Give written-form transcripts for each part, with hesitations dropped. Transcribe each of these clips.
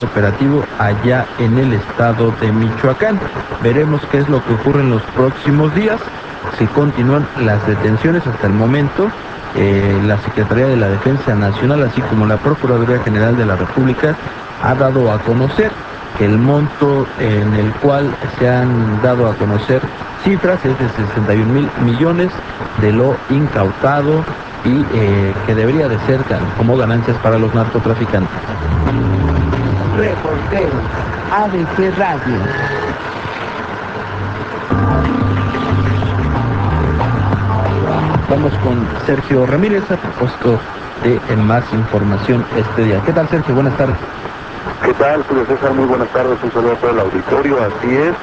operativo allá en el estado de Michoacán. Veremos qué es lo que ocurre en los próximos días, si continúan las detenciones hasta el momento. La Secretaría de la Defensa Nacional, así como la Procuraduría General de la República, ha dado a conocer que el monto en el cual se han dado a conocer cifras es de 61,000 millones de lo incautado y que debería de ser como ganancias para los narcotraficantes. Reporteros ABC Radio. Vamos con Sergio Ramírez a propósito de más información este día. ¿Qué tal, Sergio? Buenas tardes. ¿Qué tal, Julio César? Muy buenas tardes, un saludo a todo el auditorio. Así es,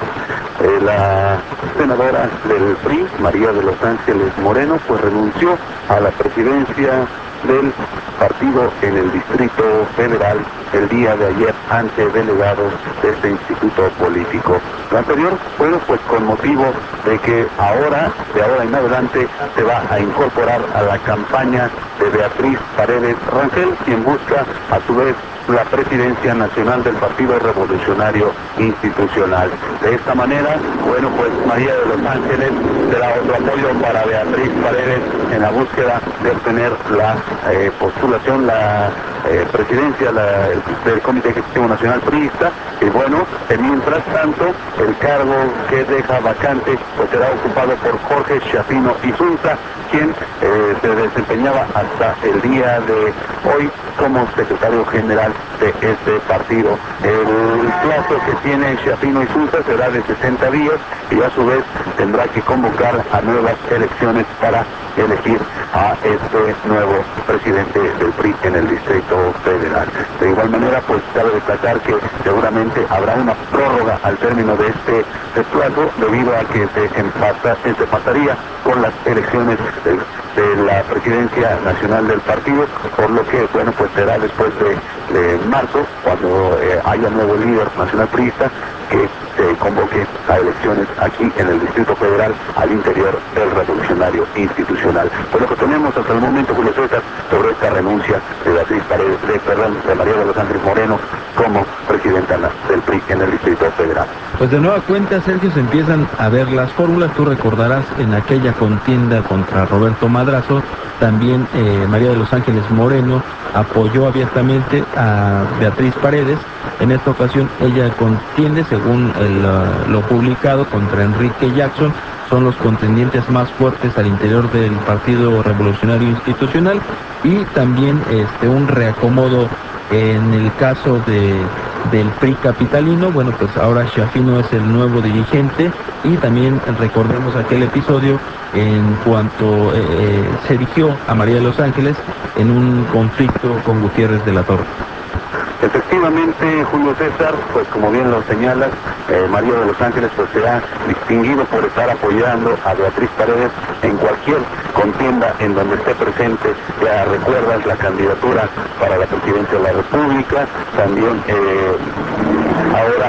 la senadora del PRI, María de los Ángeles Moreno, pues renunció a la presidencia del partido en el Distrito Federal el día de ayer ante delegados de este instituto político. Lo anterior, bueno, pues con motivo de que de ahora en adelante se va a incorporar a la campaña de Beatriz Paredes Rangel, quien busca a su vez la presidencia nacional del Partido Revolucionario Institucional. De esta manera, bueno, pues María de los Ángeles será otro apoyo para Beatriz Paredes en la búsqueda de obtener la postulación, la presidencia del Comité Ejecutivo Nacional Priista. Y bueno, mientras tanto, el cargo que deja vacante pues será ocupado por Jorge Shafino Insulza, quien se desempeñaba hasta el día de hoy como secretario general de este partido. El plazo que tiene Shafino Insulza será de 60 días y a su vez tendrá que convocar a nuevas elecciones para elegir a este nuevo presidente del PRI en el Distrito Federal. De igual manera, pues cabe destacar que seguramente habrá una prórroga al término de este plazo debido a que se pasaría con las elecciones de la presidencia nacional del partido, por lo que, bueno, pues será después de marzo, cuando haya nuevo líder nacional priista, que se convoque a elecciones aquí en el Distrito Federal al interior del Revolucionario Institucional. Pues lo que tenemos hasta el momento, Julio César, sobre esta renuncia de Beatriz Paredes, de María de los Ángeles Moreno como presidenta del PRI en el Distrito Federal. Pues de nueva cuenta, Sergio, se empiezan a ver las fórmulas. Tú recordarás en aquella contienda contra Roberto Madrazo, también María de los Ángeles Moreno apoyó abiertamente a Beatriz Paredes. En esta ocasión ella contiende, según lo publicado, contra Enrique Jackson. Son los contendientes más fuertes al interior del Partido Revolucionario Institucional, y también un reacomodo en el caso del PRI capitalino. Bueno, pues ahora Shafino es el nuevo dirigente, y también recordemos aquel episodio en cuanto se erigió a María de los Ángeles en un conflicto con Gutiérrez de la Torre. Efectivamente, Julio César, pues como bien lo señalas, María de los Ángeles pues se ha distinguido por estar apoyando a Beatriz Paredes en cualquier contienda en donde esté presente. Ya recuerdas la candidatura para la presidencia de la República, también ahora